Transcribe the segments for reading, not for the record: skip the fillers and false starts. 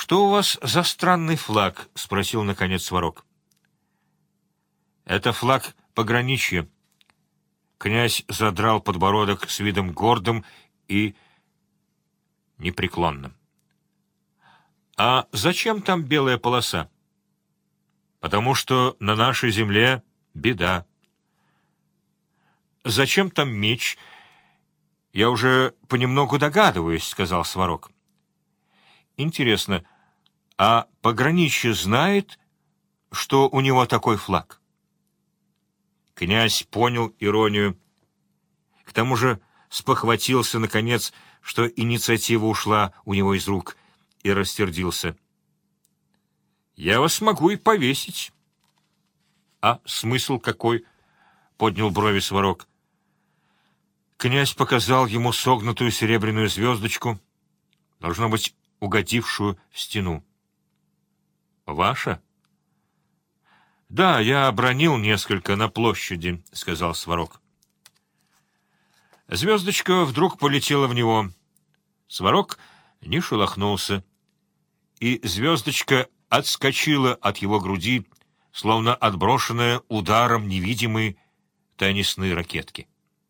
«Что у вас за странный флаг?» — спросил, наконец, Сварог. «Это флаг пограничья». Князь задрал подбородок с видом гордым и непреклонным. «А зачем там белая полоса?» «Потому что на нашей земле беда». «Зачем там меч?» «Я уже понемногу догадываюсь», — сказал Сварог. «Интересно, а пограничье знает, что у него такой флаг?» Князь понял иронию. К тому же спохватился, наконец, что инициатива ушла у него из рук, и рассердился. «Я вас могу и повесить». «А смысл какой?» — поднял брови Сварог. Князь показал ему согнутую серебряную звездочку, должно быть, угодившую в стену. «Ваша?» «Да, я обронил несколько на площади», — сказал Сварог. Звездочка вдруг полетела в него. Сварог не шелохнулся, и звездочка отскочила от его груди, словно отброшенная ударом невидимой теннисной ракетки.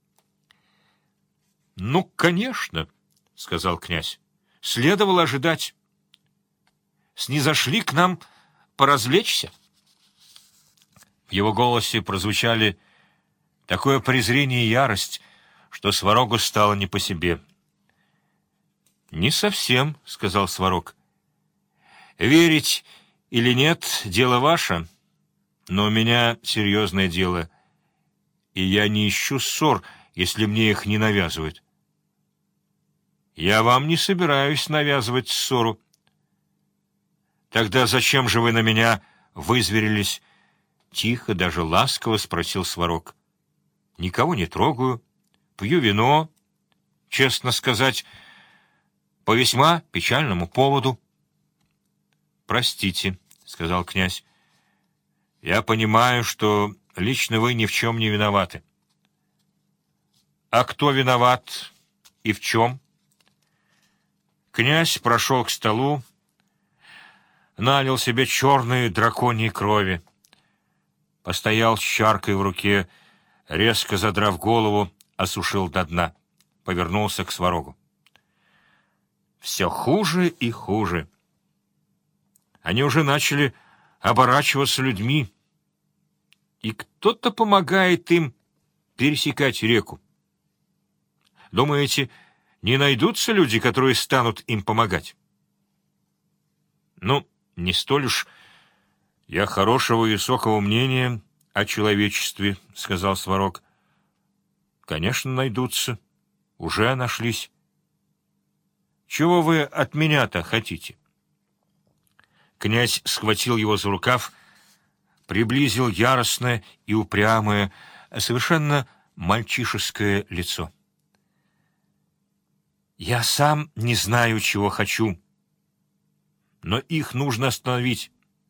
«Ну, конечно», — сказал князь, — «следовало ожидать. Снизошли к нам поразвлечься». В его голосе прозвучали такое презрение и ярость, что Сварогу стало не по себе. «Не совсем», — сказал Сварог. «Верить или нет — дело ваше, но у меня серьезное дело, и я не ищу ссор, если мне их не навязывают». «Я вам не собираюсь навязывать ссору». «Тогда зачем же вы на меня вызверились?» Тихо, даже ласково спросил Сварог. «Никого не трогаю, пью вино, честно сказать, по весьма печальному поводу». «Простите», — сказал князь, — «я понимаю, что лично вы ни в чем не виноваты». «А кто виноват и в чем?» Князь прошел к столу, налил себе черной драконьей крови, постоял с чаркой в руке, резко задрав голову, осушил до дна, повернулся к Сварогу. «Все хуже и хуже. Они уже начали оборачиваться людьми, и кто-то помогает им пересекать реку. Думаете, не найдутся люди, которые станут им помогать?» «Ну, не столь уж я хорошего и высокого мнения о человечестве», — сказал Сварог. «Конечно, найдутся. Уже нашлись. Чего вы от меня-то хотите?» Князь схватил его за рукав, приблизил яростное и упрямое, совершенно мальчишеское лицо. «Я сам не знаю, чего хочу, но их нужно остановить.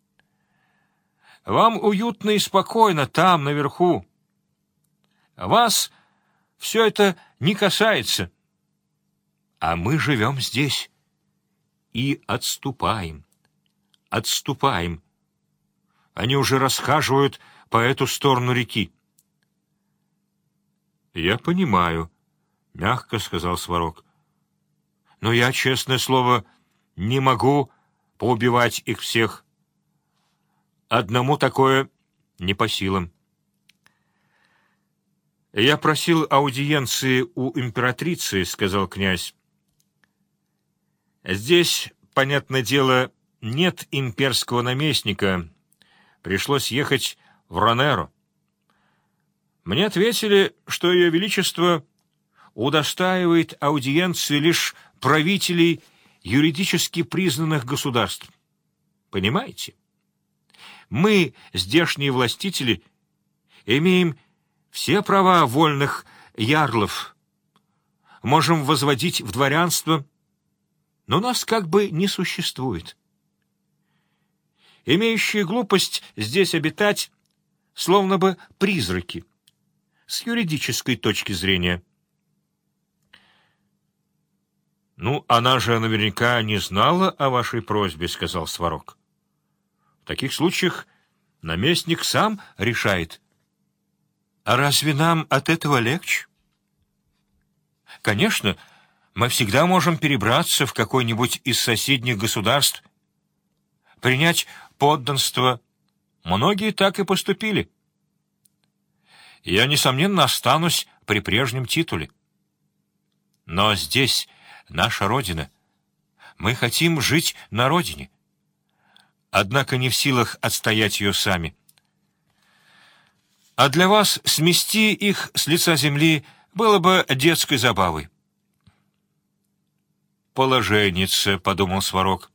Вам уютно и спокойно там, наверху. Вас все это не касается. А мы живем здесь и отступаем. Отступаем. Они уже расхаживают по эту сторону реки». «Я понимаю», — мягко сказал Сварог. «Но я, честное слово, не могу поубивать их всех. Одному такое не по силам». «Я просил аудиенции у императрицы», — сказал князь. «Здесь, понятное дело, нет имперского наместника. Пришлось ехать в Ронеро. Мне ответили, что Ее Величество удостаивает аудиенции лишь правителей юридически признанных государств. Понимаете? Мы, здешние властители, имеем все права вольных ярлов, можем возводить в дворянство, но нас как бы не существует. Имеющие глупость здесь обитать, словно бы призраки, с юридической точки зрения. «Ну, она же наверняка не знала о вашей просьбе», — сказал Сварог. «В таких случаях наместник сам решает». «А разве нам от этого легче?» «Конечно, мы всегда можем перебраться в какое-нибудь из соседних государств, принять подданство. Многие так и поступили. Я, несомненно, останусь при прежнем титуле. Но здесь наша родина. Мы хотим жить на родине, однако не в силах отстоять ее сами. А для вас смести их с лица земли было бы детской забавой». «Положенница», — подумал Сварог.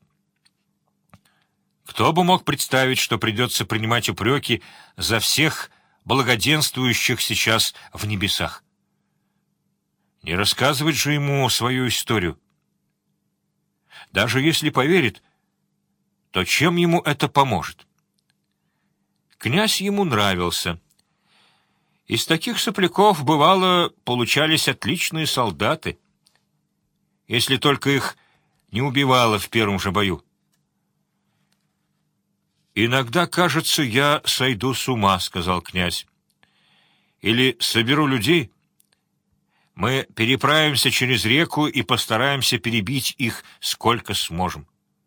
Кто бы мог представить, что придется принимать упреки за всех благоденствующих сейчас в небесах? Не рассказывать же ему свою историю. Даже если поверит, то чем ему это поможет? Князь ему нравился. Из таких сопляков, бывало, получались отличные солдаты, если только их не убивало в первом же бою. «Иногда, кажется, я сойду с ума», — сказал князь. «Или соберу людей. Мы переправимся через реку и постараемся перебить их сколько сможем».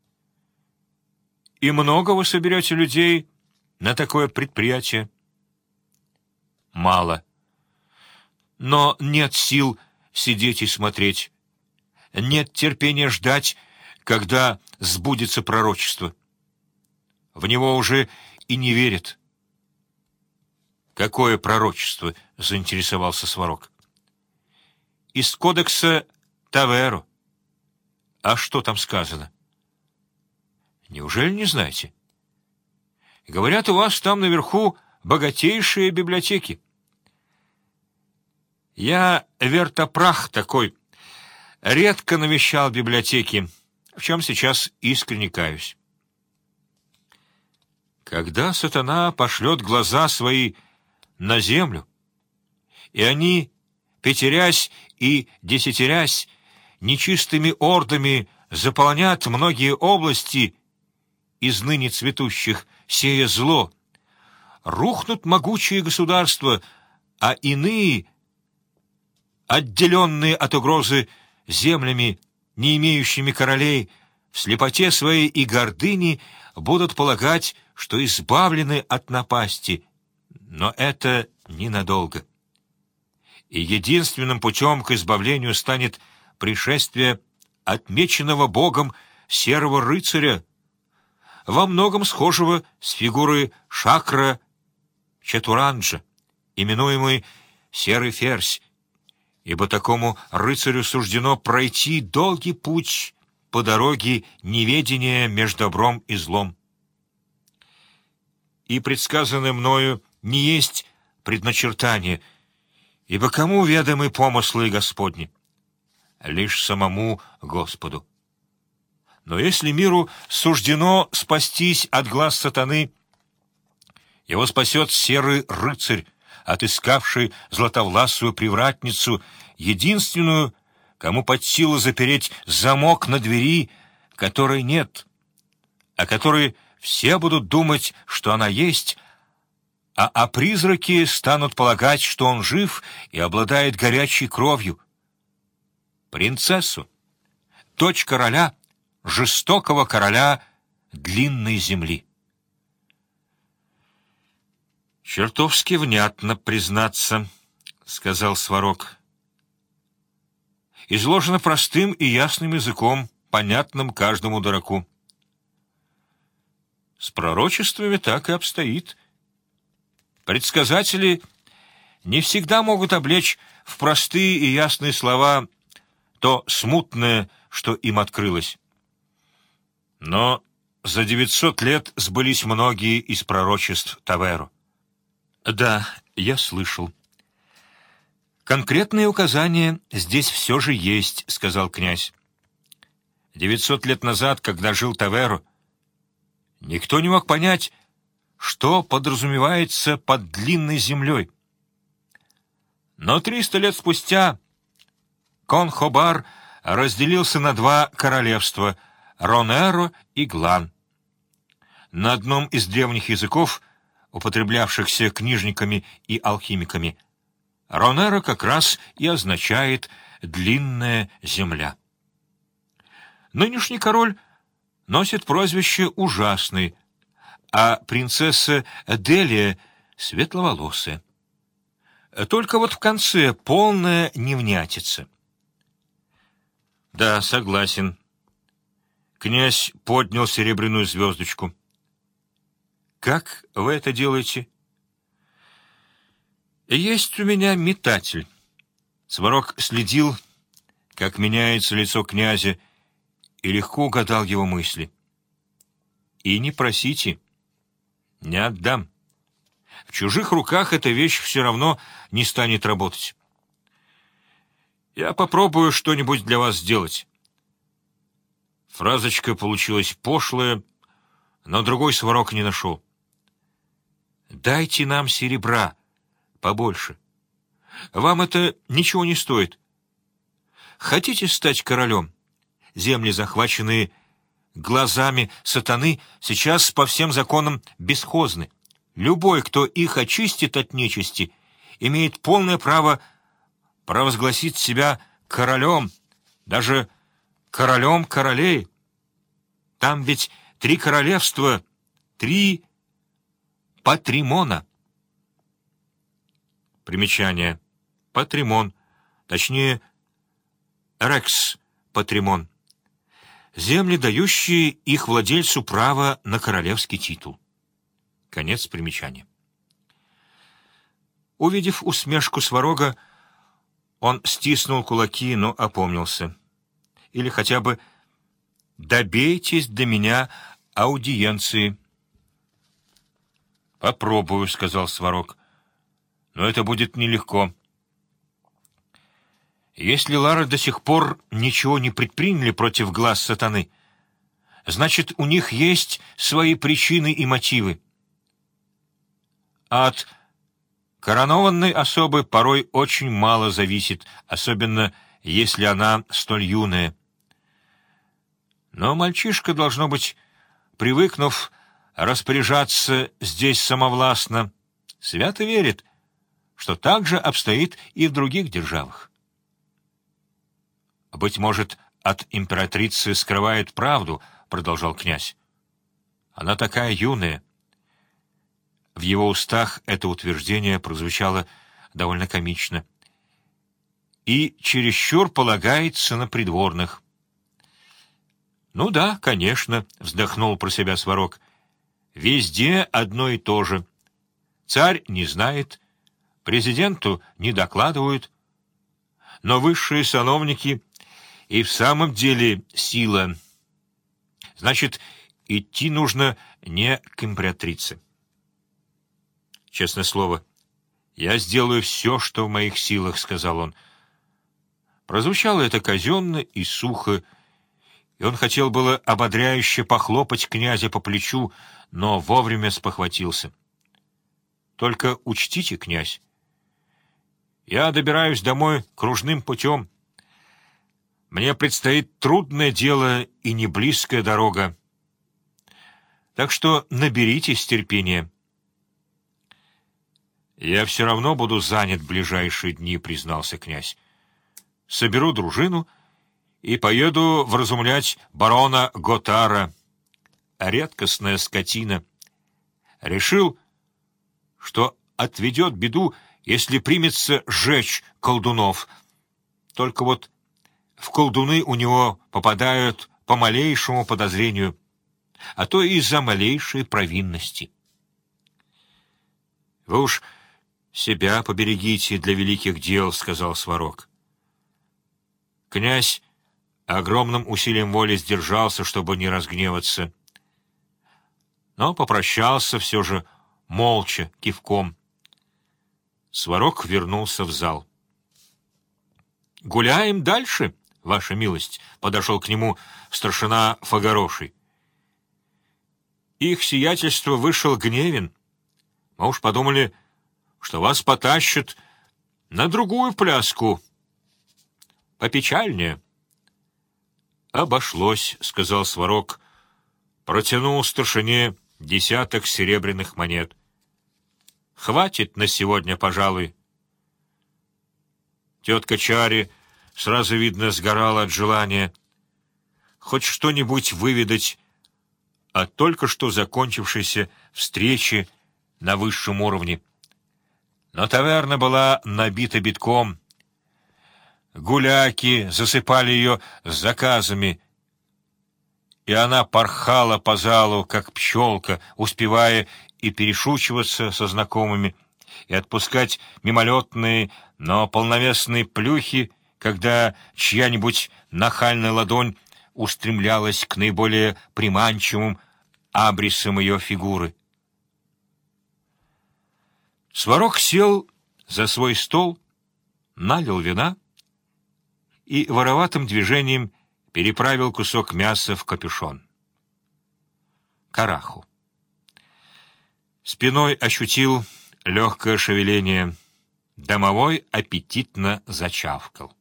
«И много вы соберете людей на такое предприятие?» «Мало. Но нет сил сидеть и смотреть. Нет терпения ждать, когда сбудется пророчество. В него уже и не верят». «Какое пророчество?» — заинтересовался Сварог. «Из кодекса Таверо». «А что там сказано?» «Неужели не знаете?» «Говорят, у вас там наверху богатейшие библиотеки». «Я вертопрах такой. Редко навещал библиотеки, в чем сейчас искренне каюсь». Когда сатана пошлет глаза свои на землю, и они, пятерясь и десятерясь, нечистыми ордами заполнят многие области из ныне цветущих, сея зло, рухнут могучие государства, а иные, отделенные от угрозы землями, не имеющими королей, в слепоте своей и гордыни будут полагать, что избавлены от напасти, но это ненадолго. И единственным путем к избавлению станет пришествие отмеченного Богом серого рыцаря, во многом схожего с фигурой Шакра Четуранджа, именуемый Серый Ферзь, ибо такому рыцарю суждено пройти долгий путь по дороге неведения между добром и злом. И предсказанное мною не есть предначертание, ибо кому ведомы помыслы Господни? Лишь самому Господу. Но если миру суждено спастись от глаз сатаны, его спасет серый рыцарь, отыскавший златовласую привратницу, единственную, кому под силу запереть замок на двери, которой нет, о которой все будут думать, что она есть, а призраки станут полагать, что он жив и обладает горячей кровью. Принцессу, дочь короля, жестокого короля длинной земли. «Чертовски внятно, признаться», — сказал Сварог. «Изложено простым и ясным языком, понятным каждому дураку». С пророчествами так и обстоит. Предсказатели не всегда могут облечь в простые и ясные слова то смутное, что им открылось. Но за 900 лет сбылись многие из пророчеств Таверо. Да, я слышал. Конкретные указания здесь все же есть, сказал князь. 900 лет назад, когда жил Таверо, никто не мог понять, что подразумевается под длинной землей. Но 300 лет спустя Конхобар разделился на два королевства — Ронеро и Глан. На одном из древних языков, употреблявшихся книжниками и алхимиками, Ронеро как раз и означает «длинная земля». Нынешний король носит прозвище «Ужасный», а принцесса Делия — светловолосая. Только вот в конце полная невнятица. Да, согласен. Князь поднял серебряную звездочку. Как вы это делаете? Есть у меня метатель. Сварог следил, как меняется лицо князя, и легко угадал его мысли. И не просите, не отдам. В чужих руках эта вещь все равно не станет работать. Я попробую что-нибудь для вас сделать. Фразочка получилась пошлая, но другой Сварог не нашел. Дайте нам серебра побольше. Вам это ничего не стоит. Хотите стать королем? Земли, захваченные глазами сатаны, сейчас по всем законам бесхозны. Любой, кто их очистит от нечисти, имеет полное право провозгласить себя королем, даже королем королей. Там ведь 3 королевства, 3 патримона. Примечание. Патримон, точнее, рекс патримон. Земли, дающие их владельцу право на королевский титул. Конец примечания. Увидев усмешку Сварога, он стиснул кулаки, но опомнился. Или хотя бы «добейтесь до меня аудиенции». «Попробую», — сказал Сварог, — «но это будет нелегко. Если Лара до сих пор ничего не предприняли против глаз сатаны, значит, у них есть свои причины и мотивы. А от коронованной особы порой очень мало зависит, особенно если она столь юная. Но мальчишка, должно быть, привыкнув распоряжаться здесь самовластно, свято верит, что так же обстоит и в других державах. «Быть может, от императрицы скрывает правду», — продолжал князь. «Она такая юная». В его устах это утверждение прозвучало довольно комично. «И чересчур полагается на придворных». «Ну да, конечно», — вздохнул про себя Сварог. «Везде одно и то же. Царь не знает, президенту не докладывают, но высшие сановники и в самом деле сила. Значит, идти нужно не к императрице. Честное слово, я сделаю все, что в моих силах», — сказал он. Прозвучало это казенно и сухо, и он хотел было ободряюще похлопать князя по плечу, но вовремя спохватился. «Только учтите, князь, я добираюсь домой кружным путем. Мне предстоит трудное дело и неблизкая дорога. Так что наберитесь терпения». «Я все равно буду занят в ближайшие дни», — признался князь. «Соберу дружину и поеду вразумлять барона Готара. Редкостная скотина. Решил, что отведет беду, если примется сжечь колдунов. Только вот в колдуны у него попадают по малейшему подозрению, а то и из-за малейшей провинности». «Вы уж себя поберегите для великих дел», — сказал Сварог. Князь огромным усилием воли сдержался, чтобы не разгневаться, но попрощался все же молча, кивком. Сварог вернулся в зал. «Гуляем дальше, ваша милость», — подошел к нему старшина Фагароший. «Их сиятельство вышел гневен. Мы уж подумали, что вас потащат на другую пляску, попечальнее. «Обошлось», — сказал Сварог, протянул старшине десяток серебряных монет. «Хватит на сегодня, пожалуй». Тетка Чари, сразу видно, сгорала от желания хоть что-нибудь выведать о только что закончившейся встрече на высшем уровне. Но таверна была набита битком. Гуляки засыпали ее заказами, и она порхала по залу, как пчелка, успевая и перешучиваться со знакомыми, и отпускать мимолетные, но полновесные плюхи, когда чья-нибудь нахальная ладонь устремлялась к наиболее приманчивым абрисам ее фигуры. Сварог сел за свой стол, налил вина и вороватым движением переправил кусок мяса в капюшон. Караху. Спиной ощутил легкое шевеление. Домовой аппетитно зачавкал.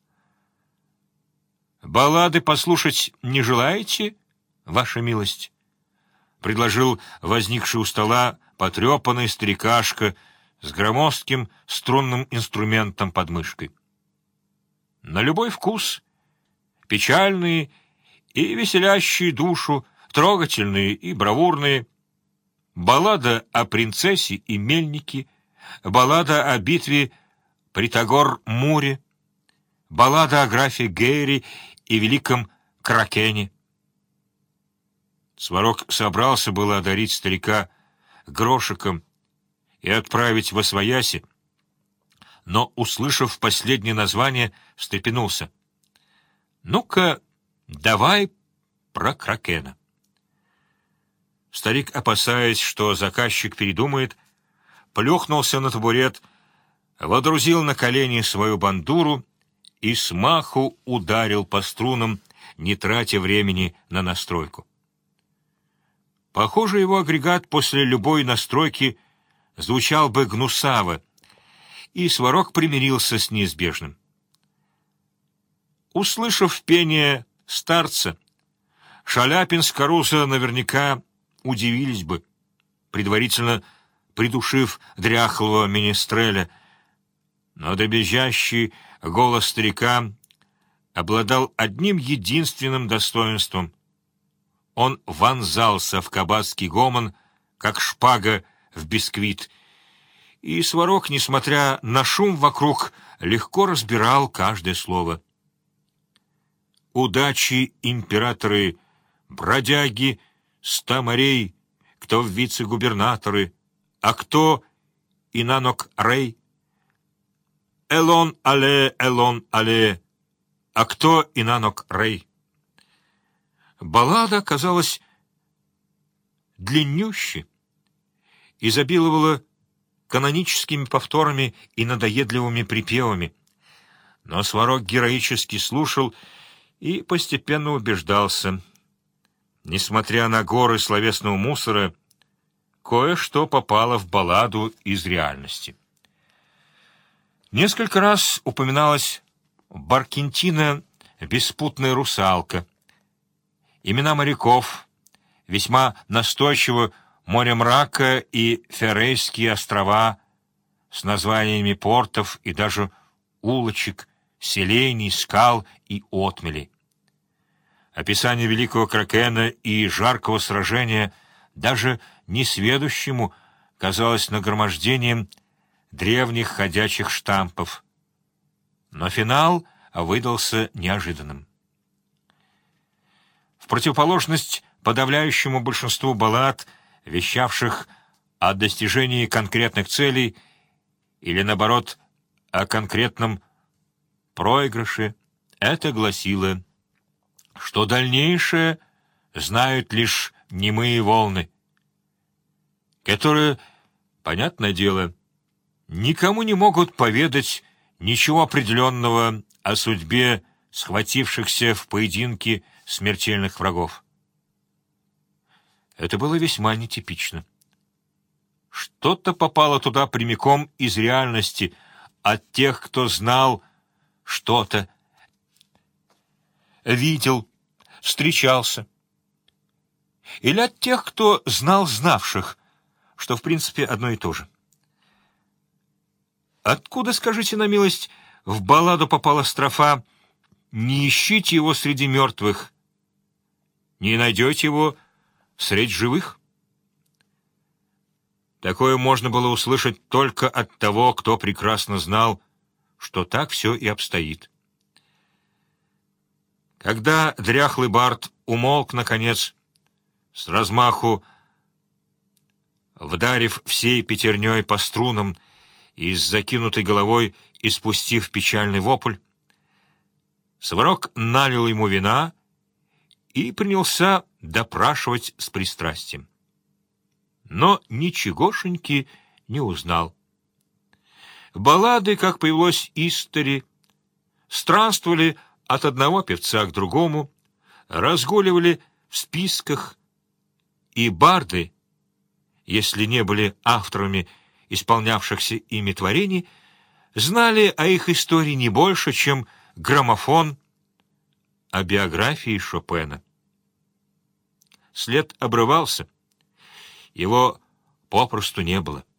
«Баллады послушать не желаете, ваша милость?» — предложил возникший у стола потрепанный старикашка с громоздким струнным инструментом под мышкой. «На любой вкус. Печальные и веселящие душу, трогательные и бравурные. Баллада о принцессе и мельнике, баллада о битве при Тагор-Муре, баллада о графе Гейри и великом Кракене». Сварог собрался было одарить старика грошиком и отправить восвояси, но, услышав последнее название, встрепенулся. «Ну-ка, давай про Кракена». Старик, опасаясь, что заказчик передумает, плюхнулся на табурет, водрузил на колени свою бандуру и смаху ударил по струнам, не тратя времени на настройку. Похоже, его агрегат после любой настройки звучал бы гнусаво, и Сварог примирился с неизбежным. Услышав пение старца, Шаляпин с Каруза наверняка удивились бы, предварительно придушив дряхлого министреля, но дребезжащий голос старика обладал одним единственным достоинством. Он вонзался в кабацкий гомон, как шпага в бисквит, и Сварог, несмотря на шум вокруг, легко разбирал каждое слово. «Удачи, императоры, бродяги, 100 морей, кто в вице-губернаторы, а кто Инанок Рей? Элон але, а кто Инанок Рей?» Баллада казалась длиннющей, изобиловала каноническими повторами и надоедливыми припевами, но Сварог героически слушал и постепенно убеждался. Несмотря на горы словесного мусора, кое-что попало в балладу из реальности. Несколько раз упоминалась Баркентина, беспутная русалка, имена моряков, весьма настойчиво море мрака и Феррейские острова с названиями портов и даже улочек, селений, скал и отмелей. Описание великого Кракена и жаркого сражения даже несведущему казалось нагромождением древних ходячих штампов. Но финал выдался неожиданным. В противоположность подавляющему большинству баллад, вещавших о достижении конкретных целей или, наоборот, о конкретном проигрыше, это гласило, что дальнейшее знают лишь немые волны, которые, понятное дело, никому не могут поведать ничего определенного о судьбе схватившихся в поединке смертельных врагов. Это было весьма нетипично. Что-то попало туда прямиком из реальности, от тех, кто знал что-то, видел встречался. Или от тех, кто знал знавших, что в принципе одно и то же. Откуда, скажите на милость, в балладу попала строфа «Не ищите его среди мертвых, не найдете его средь живых»? Такое можно было услышать только от того, кто прекрасно знал, что так все и обстоит. Когда дряхлый бард умолк, наконец, с размаху вдарив всей пятерней по струнам и с закинутой головой испустив печальный вопль, Сварог налил ему вина и принялся допрашивать с пристрастием. Но ничегошеньки не узнал. Баллады, как повелось истори, странствовали от одного певца к другому, разгуливали в списках, и барды, если не были авторами исполнявшихся ими творений, знали о их истории не больше, чем граммофон о биографии Шопена. След обрывался, его попросту не было.